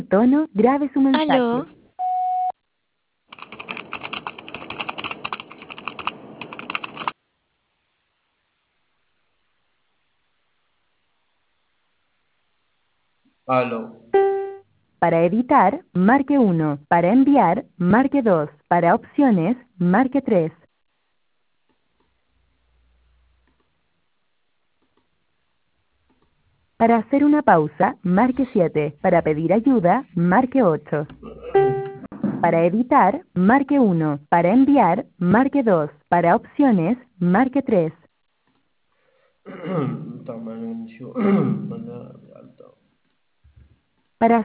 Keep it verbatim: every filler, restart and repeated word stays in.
tono, grabe su mensaje. Aló, Aló. Para editar, marque uno. Para enviar, marque dos. Para opciones, marque tres. Para hacer una pausa, marque siete. Para pedir ayuda, marque ocho. Para editar, marque uno. Para enviar, marque dos. Para opciones, marque tres. Tamaño.